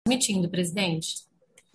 Transmitindo, presidente.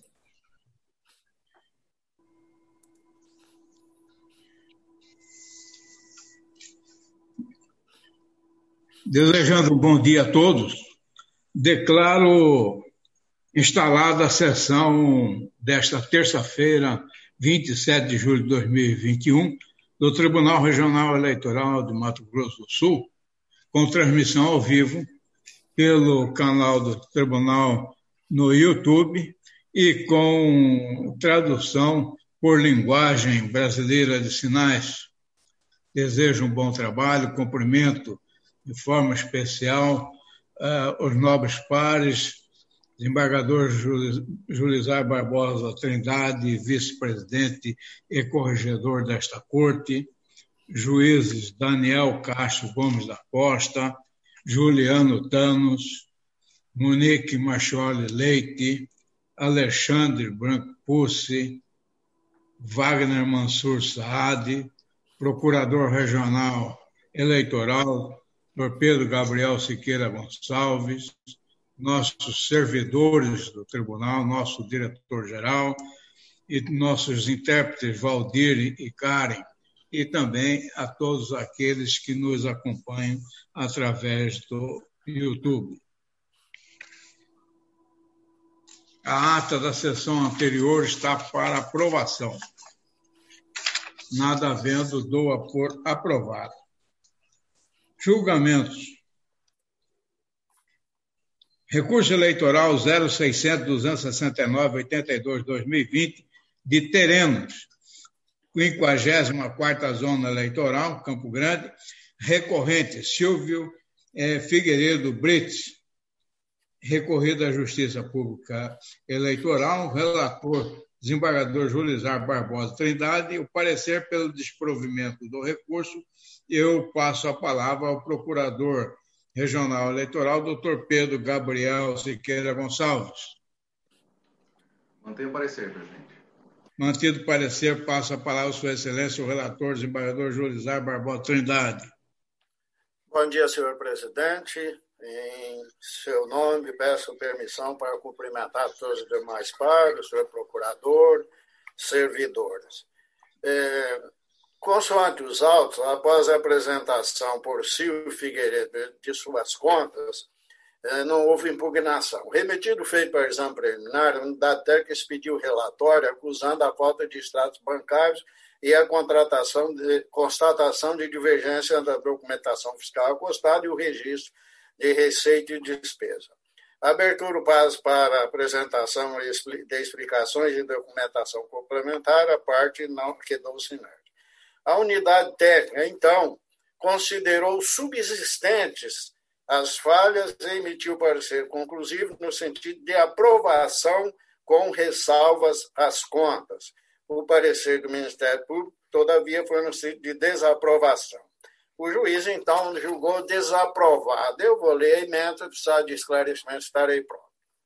Desejando um bom dia a todos, declaro instalada a sessão desta terça-feira, 27 de julho de 2021, do Tribunal Regional Eleitoral de Mato Grosso do Sul, com transmissão ao vivo pelo canal do Tribunal no YouTube e com tradução por linguagem brasileira de sinais. Desejo um bom trabalho, cumprimento de forma especial os nobres pares, desembargador Julizar Barbosa Trindade, vice-presidente e corregedor desta corte, juízes Daniel Castro Gomes da Costa, Juliano Thanos, Monique Macholi Leite, Alexandre Branco Pussi, Wagner Mansur Saad, procurador regional eleitoral, Dr. Pedro Gabriel Siqueira Gonçalves, nossos servidores do tribunal, nosso diretor-geral e nossos intérpretes Valdir e Karen, e também a todos aqueles que nos acompanham através do YouTube. A ata da sessão anterior está para aprovação. Nada havendo, dou por aprovado. Julgamentos. Recurso eleitoral 0600-269-82-2020 de Terenos, 54ª Zona Eleitoral, Campo Grande, recorrente Silvio Figueiredo Brites, recorrido à Justiça Pública Eleitoral, relator desembargador Julizar Barbosa Trindade, o parecer pelo desprovimento do recurso, eu passo a palavra ao procurador regional eleitoral, doutor Pedro Gabriel Siqueira Gonçalves. Mantenho o parecer, presidente. Mantido o parecer, passo a palavra a sua excelência, o relator desembargador Julizar Barbosa Trindade. Bom dia, senhor presidente. Em seu nome, peço permissão para cumprimentar todos os demais pares, senhor procurador, servidores. Consoante os autos, após a apresentação por Silvio Figueiredo de suas contas, não houve impugnação. Remetido feito para exame preliminar, a unidade técnica expediu relatório acusando a falta de extratos bancários e a constatação de divergência da documentação fiscal acostada e o registro de receita e despesa. Abertura para apresentação de explicações de documentação complementar, a parte não quedou-se inerte. A unidade técnica, então, considerou subsistentes as falhas e emitiu parecer conclusivo no sentido de aprovação com ressalvas às contas. O parecer do Ministério Público, todavia, foi no sentido de desaprovação. O juiz, então, julgou desaprovado. Eu vou ler a emenda, precisar de esclarecimento, estarei pronto.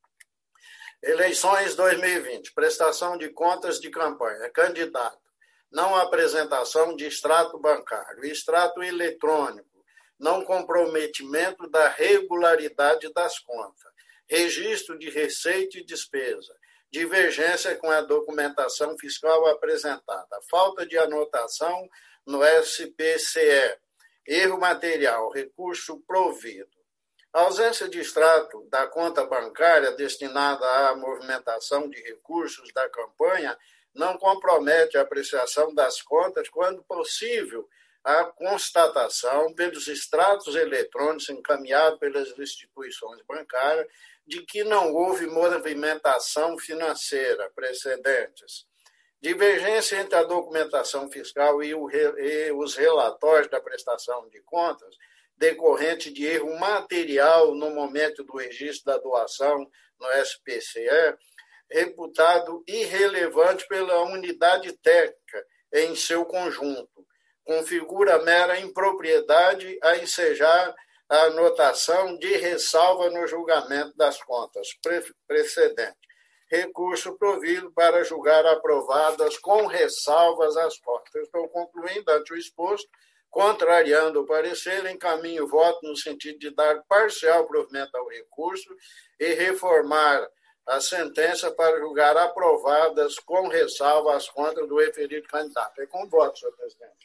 Eleições 2020, prestação de contas de campanha, candidato, não apresentação de extrato bancário, extrato eletrônico, não comprometimento da regularidade das contas, registro de receita e despesa, divergência com a documentação fiscal apresentada, falta de anotação no SPCE, erro material, recurso provido. A ausência de extrato da conta bancária destinada à movimentação de recursos da campanha não compromete a apreciação das contas quando possível a constatação pelos extratos eletrônicos encaminhados pelas instituições bancárias de que não houve movimentação financeira precedentes. Divergência entre a documentação fiscal e os relatórios da prestação de contas, decorrente de erro material no momento do registro da doação no SPCE, reputado irrelevante pela unidade técnica em seu conjunto, configura mera impropriedade a ensejar a anotação de ressalva no julgamento das contas precedente. Recurso provido para julgar aprovadas com ressalvas as contas. Estou concluindo ante o exposto, contrariando o parecer, encaminho o voto no sentido de dar parcial provimento ao recurso e reformar a sentença para julgar aprovadas com ressalva as contas do referido candidato. É com voto, senhor presidente.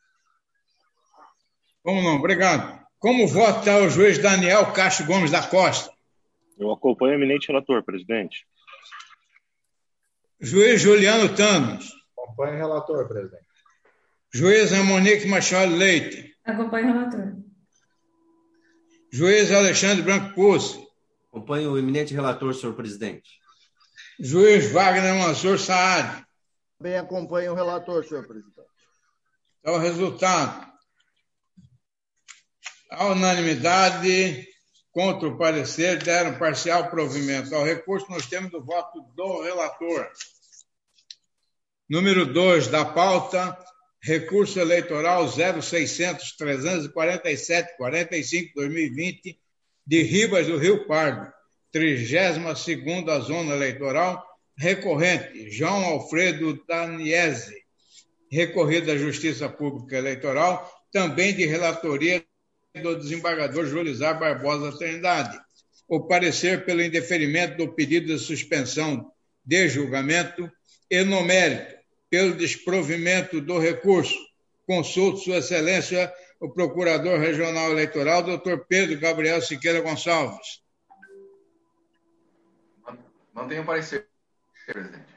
Como não? Obrigado. Como vota o juiz Daniel Castro Gomes da Costa? Eu acompanho o eminente relator, presidente. Juiz Juliano Thanos. Acompanho o relator, presidente. Juíza Monique Machado Leite. Acompanho o relator. Juiz Alexandre Branco Pucci. Acompanho o eminente relator, senhor presidente. Juiz Wagner Mansur Saad. Também acompanho o relator, senhor presidente. Então, o resultado. A unanimidade, contra o parecer, deram parcial provimento ao recurso. Nós temos o voto do relator. Número 2 da pauta, recurso eleitoral 0600-347-45-2020, de Ribas do Rio Pardo, 32ª Zona Eleitoral, recorrente João Alfredo Daniese, recorrido à Justiça Pública Eleitoral, também de relatoria do desembargador Julizar Barbosa Trindade. O parecer pelo indeferimento do pedido de suspensão de julgamento e no mérito, pelo desprovimento do recurso. Consulto Sua Excelência, o Procurador Regional Eleitoral, Dr. Pedro Gabriel Siqueira Gonçalves. Mantenho o parecer, presidente.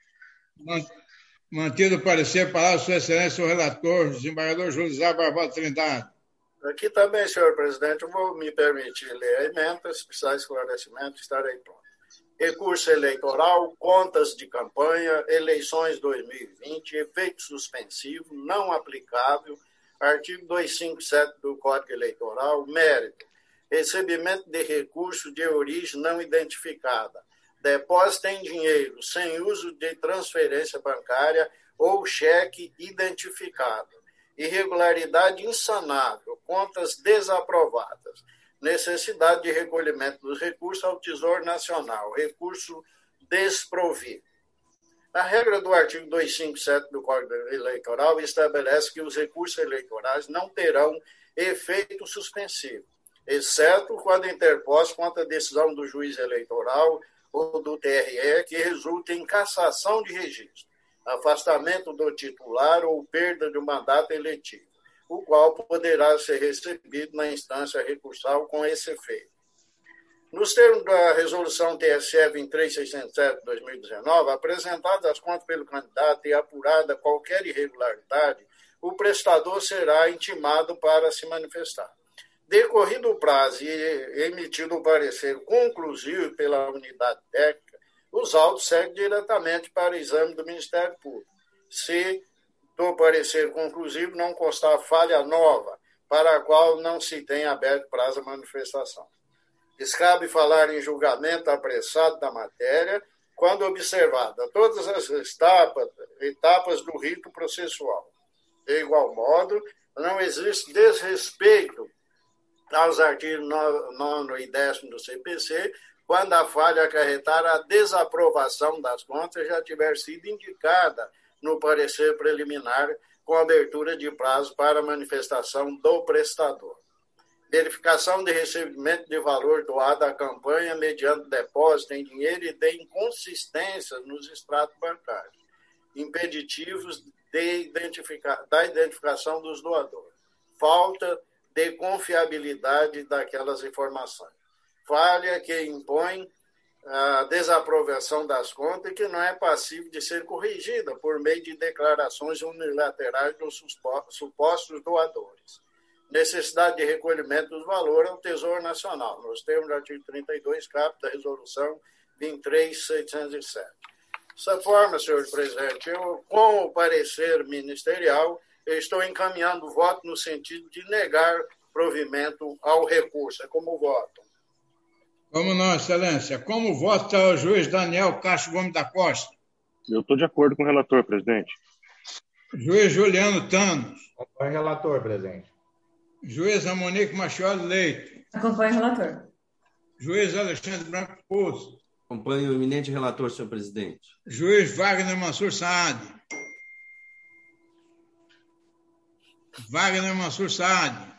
Mantido o parecer, palavra Sua Excelência, o relator, desembargador Julizar Barbosa Trindade. Aqui também, senhor presidente, eu vou me permitir ler a emenda, se precisar de esclarecimento, estarei pronto. Recurso eleitoral, contas de campanha, eleições 2020, efeito suspensivo, não aplicável, artigo 257 do Código Eleitoral, mérito, recebimento de recurso de origem não identificada, depósito em dinheiro sem uso de transferência bancária ou cheque identificado, irregularidade insanável, contas desaprovadas, necessidade de recolhimento dos recursos ao Tesouro Nacional, recurso desprovido. A regra do artigo 257 do Código Eleitoral estabelece que os recursos eleitorais não terão efeito suspensivo, exceto quando interposto contra a decisão do juiz eleitoral ou do TRE que resulte em cassação de registro, afastamento do titular ou perda do mandato eletivo, o qual poderá ser recebido na instância recursal com esse efeito. Nos termos da resolução TSE 23607 de 2019, apresentadas as contas pelo candidato e apurada qualquer irregularidade, o prestador será intimado para se manifestar. Decorrido o prazo e emitido o parecer conclusivo pela unidade técnica, os autos seguem diretamente para exame do Ministério Público. Se do parecer conclusivo não constar falha nova, para a qual não se tem aberto prazo à manifestação. Descabe falar em julgamento apressado da matéria, quando observada todas as etapas do rito processual. De igual modo, não existe desrespeito aos artigos 9º e 10º do CPC, quando a falha acarretar a desaprovação das contas já tiver sido indicada no parecer preliminar com abertura de prazo para manifestação do prestador. Verificação de recebimento de valor doado à campanha mediante depósito em dinheiro e de inconsistências nos extratos bancários. Impeditivos da identificação dos doadores. Falta de confiabilidade daquelas informações. Falha que impõe a desaprovação das contas e que não é passível de ser corrigida por meio de declarações unilaterais dos supostos doadores. Necessidade de recolhimento dos valores ao Tesouro Nacional, nos termos do artigo 32, caput da Resolução 23707. Dessa forma, senhor presidente, eu, com o parecer ministerial, estou encaminhando o voto no sentido de negar provimento ao recurso. É como voto. Como não, excelência. Como vota o juiz Daniel Castro Gomes da Costa? Eu estou de acordo com o relator, presidente. Juiz Juliano Thanos. Acompanho o relator, presidente. Juíza Monique Machado Leite. Acompanho o relator. Juiz Alexandre Branco Pucci. Acompanho o eminente relator, senhor presidente. Juiz Wagner Mansur Saad. Wagner Mansur Saad.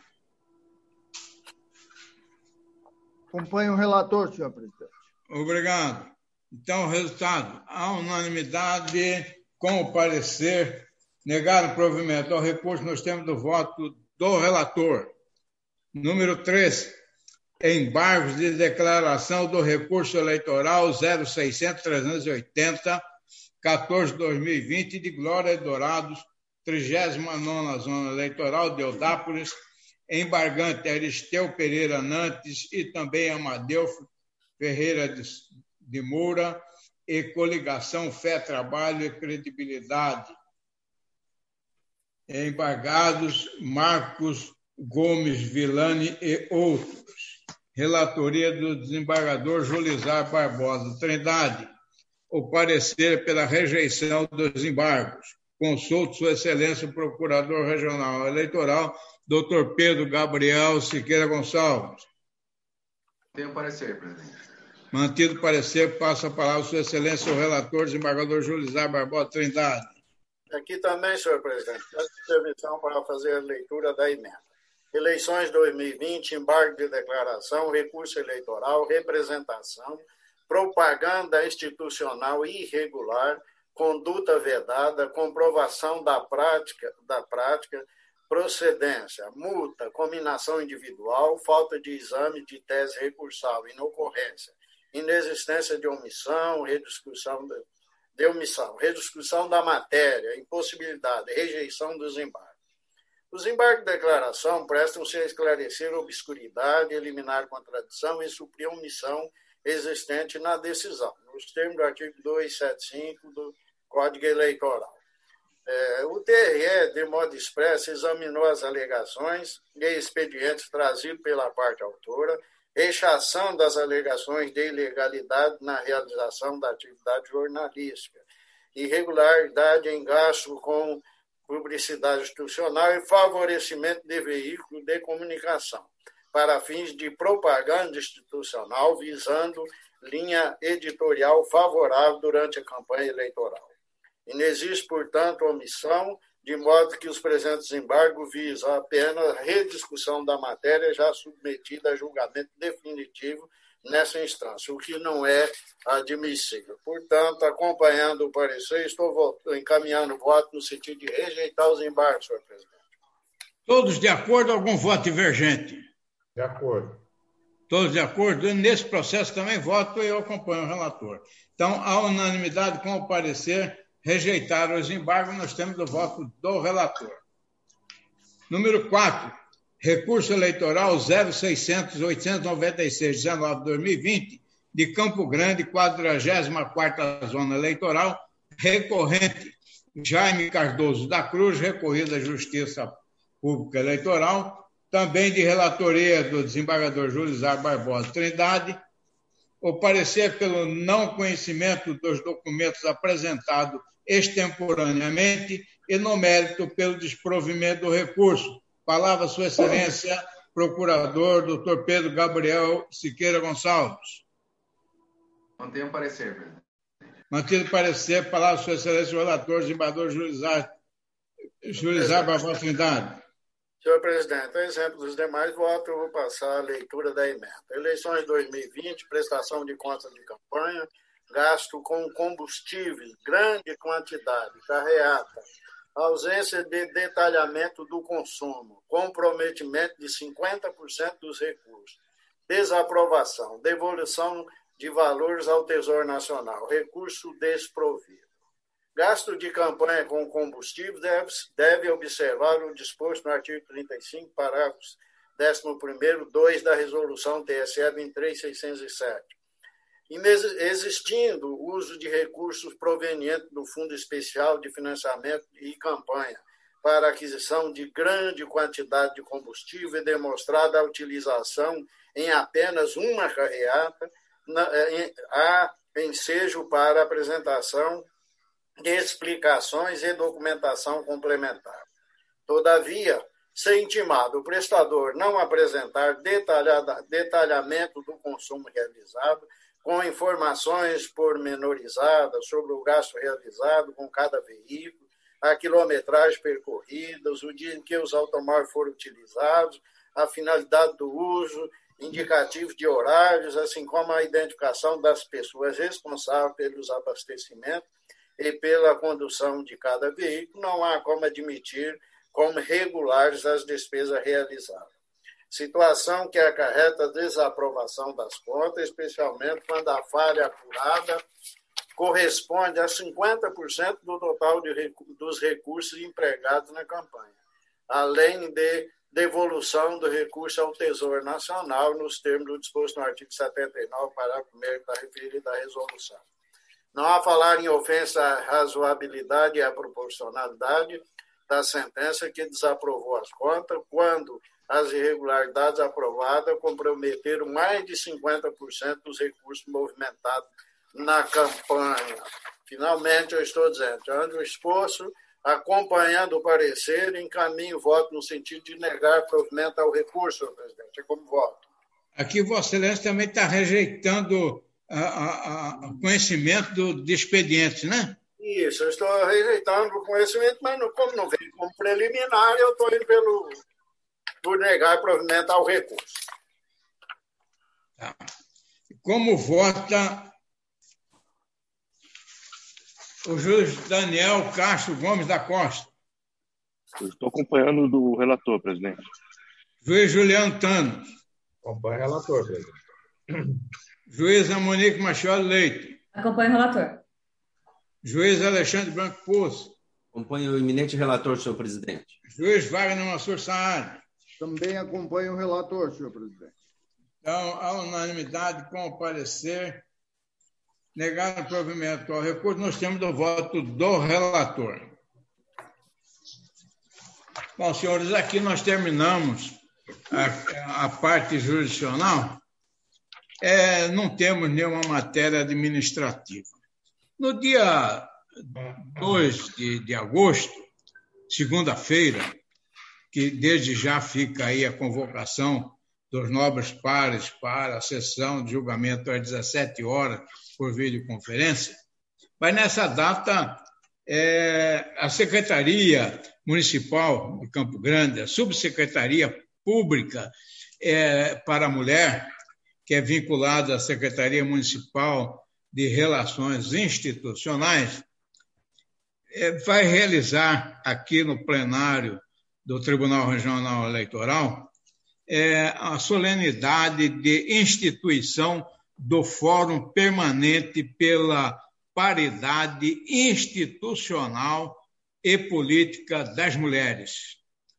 Acompanho o relator, senhor presidente. Obrigado. Então, o resultado, a unanimidade, com o parecer, negado o provimento ao recurso nos termos do voto do relator. Número 3, embargos de declaração do recurso eleitoral 0600-380, 14/2020, de Glória Dourados, 39ª Zona Eleitoral de Eudápolis, embargante Aristeu Pereira Nantes e também Amadeu Ferreira de Moura, e coligação Fé, Trabalho e Credibilidade. Embargados Marcos Gomes Villani e outros. Relatoria do desembargador Julizar Barbosa Trindade. O parecer pela rejeição dos embargos. Consulto Sua Excelência o Procurador Regional Eleitoral, Dr. Pedro Gabriel Siqueira Gonçalves. Tenho parecer, presidente. Mantido o parecer, passo a palavra a Sua Excelência, o relator, desembargador Julizar Barbosa Trindade. Aqui também, senhor presidente, peço permissão para fazer a leitura da emenda. Eleições 2020, embargo de declaração, recurso eleitoral, representação, propaganda institucional irregular, conduta vedada, comprovação da prática, procedência, multa, cominação individual, falta de exame de tese recursal, inocorrência, inexistência de omissão, rediscussão da matéria, impossibilidade, rejeição dos embargos. Os embargos de declaração prestam-se a esclarecer obscuridade, eliminar contradição e suprir omissão existente na decisão, nos termos do artigo 275 do Código Eleitoral. O TRE, de modo expresso, examinou as alegações e expedientes trazidos pela parte autora, rechaçando as alegações de ilegalidade na realização da atividade jornalística, irregularidade em gasto com publicidade institucional e favorecimento de veículos de comunicação, para fins de propaganda institucional, visando linha editorial favorável durante a campanha eleitoral. Inexiste, portanto, omissão, de modo que os presentes embargos visam apenas a rediscussão da matéria já submetida a julgamento definitivo nessa instância, o que não é admissível. Portanto, acompanhando o parecer, estou encaminhando o voto no sentido de rejeitar os embargos, senhor presidente. Todos de acordo ou algum voto divergente? De acordo. Todos de acordo? Nesse processo também voto e eu acompanho o relator. Então, a unanimidade com o parecer, rejeitar os embargos, nós temos o voto do relator. Número 4, recurso eleitoral 0600-896-19/2020, de Campo Grande, 44ª Zona Eleitoral, recorrente Jaime Cardoso da Cruz, recorrido à Justiça Pública Eleitoral, também de relatoria do desembargador Julizar Barbosa Trindade, o parecer pelo não conhecimento dos documentos apresentados extemporaneamente e, no mérito, pelo desprovimento do recurso. Palavra, Sua Excelência, Procurador, Dr. Pedro Gabriel Siqueira Gonçalves. Mantenho parecer, presidente. Mantido o parecer, palavra, Sua Excelência, o relator, desembargador Julizar Barbosa Trindade. Senhor presidente, a exemplo dos demais votos, eu vou passar a leitura da emenda. Eleições 2020, prestação de contas de campanha, gasto com combustíveis, grande quantidade, carreata, ausência de detalhamento do consumo, comprometimento de 50% dos recursos, desaprovação, devolução de valores ao Tesouro Nacional, recurso desprovido. Gasto de campanha com combustível deve observar o disposto no artigo 35, parágrafos 11º, 2 da Resolução TSE 23607. Existindo o uso de recursos provenientes do Fundo Especial de Financiamento e Campanha para aquisição de grande quantidade de combustível e demonstrada a utilização em apenas uma carreata, há ensejo para apresentação de explicações e documentação complementar. Todavia, se intimado o prestador não apresentar detalhamento do consumo realizado, com informações pormenorizadas sobre o gasto realizado com cada veículo, a quilometragem percorrida, o dia em que os automóveis foram utilizados, a finalidade do uso indicativos de horários, assim como a identificação das pessoas responsáveis pelos abastecimentos e pela condução de cada veículo, não há como admitir como regulares as despesas realizadas. Situação que acarreta a desaprovação das contas, especialmente quando a falha apurada corresponde a 50% do total dos recursos empregados na campanha, além de devolução do recurso ao Tesouro Nacional nos termos do disposto no artigo 79, parágrafo 1º da referida resolução. Não há falar em ofensa à razoabilidade e à proporcionalidade da sentença que desaprovou as contas, quando as irregularidades aprovadas comprometeram mais de 50% dos recursos movimentados na campanha. Finalmente, eu estou dizendo, diante do esforço, acompanhando o parecer, encaminho o voto no sentido de negar provimento ao recurso, senhor presidente. É como voto. Aqui, Vossa Excelência também está rejeitando o conhecimento de expediente, né? Isso, eu estou rejeitando o conhecimento, mas como não veio como preliminar, eu estou indo por negar provimento ao recurso. Tá. Como vota o juiz Daniel Castro Gomes da Costa? Eu estou acompanhando do relator, presidente. Juiz Juliano Tano. Acompanho o relator, presidente. Juíza Monique Machado Leite. Acompanho o relator. Juiz Alexandre Branco Poço. Acompanho o eminente relator, senhor presidente. Juiz Wagner Mansur Saad. Também acompanho o relator, senhor presidente. Então, a unanimidade com o parecer, negar o provimento ao recurso, nós temos o voto do relator. Bom, senhores, aqui nós terminamos a parte jurisdicional. Não temos nenhuma matéria administrativa. No dia 2 de agosto, segunda-feira, que desde já fica aí a convocação dos nobres pares para a sessão de julgamento às 17 horas por videoconferência, mas nessa data a Secretaria Municipal de Campo Grande, a Subsecretaria Pública para a Mulher, que é vinculada à Secretaria Municipal de Relações Institucionais, vai realizar aqui no plenário do Tribunal Regional Eleitoral a solenidade de instituição do Fórum Permanente pela Paridade Institucional e Política das Mulheres.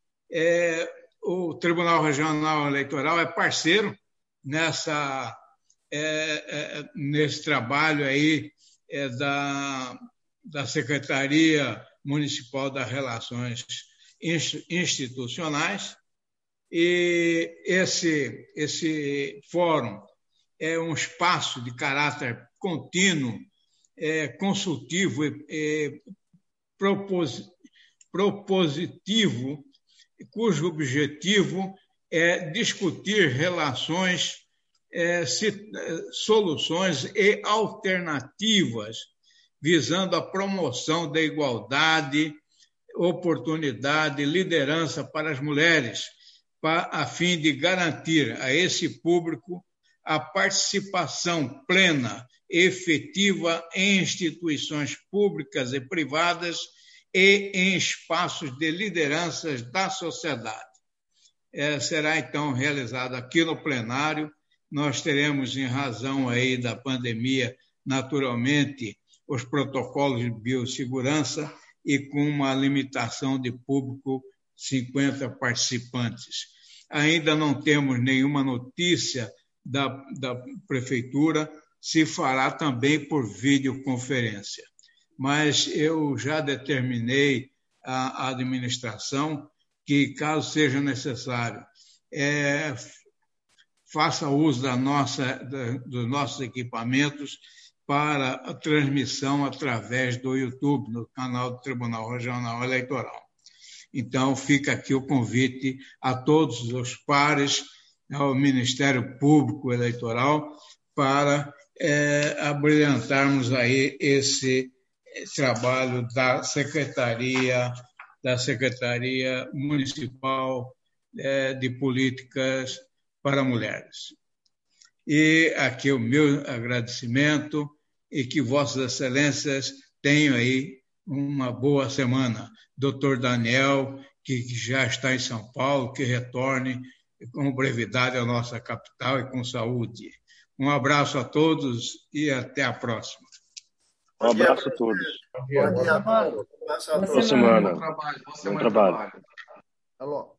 O Tribunal Regional Eleitoral é parceiro nesse trabalho aí da Secretaria Municipal das Relações Institucionais, e esse fórum é um espaço de caráter contínuo, consultivo e propositivo, cujo objetivo é discutir relações, soluções e alternativas visando a promoção da igualdade, oportunidade e liderança para as mulheres, a fim de garantir a esse público a participação plena e efetiva em instituições públicas e privadas e em espaços de lideranças da sociedade. Será, então, realizado aqui no plenário. Nós teremos, em razão aí da pandemia, naturalmente, os protocolos de biossegurança e com uma limitação de público, 50 participantes. Ainda não temos nenhuma notícia da Prefeitura, se fará também por videoconferência. Mas eu já determinei à administração que, caso seja necessário, faça uso dos nossos equipamentos para a transmissão através do YouTube, no canal do Tribunal Regional Eleitoral. Então, fica aqui o convite a todos os pares, ao Ministério Público Eleitoral, para abrilhantarmos aí esse trabalho da Secretaria Municipal de Políticas para mulheres. E aqui o meu agradecimento e que Vossas Excelências tenham aí uma boa semana. Doutor Daniel, que já está em São Paulo, que retorne com brevidade à nossa capital e com saúde. Um abraço a todos e até a próxima. Um abraço a todos. Bom dia a todos. Boa semana. Bom trabalho. Bom trabalho. Alô.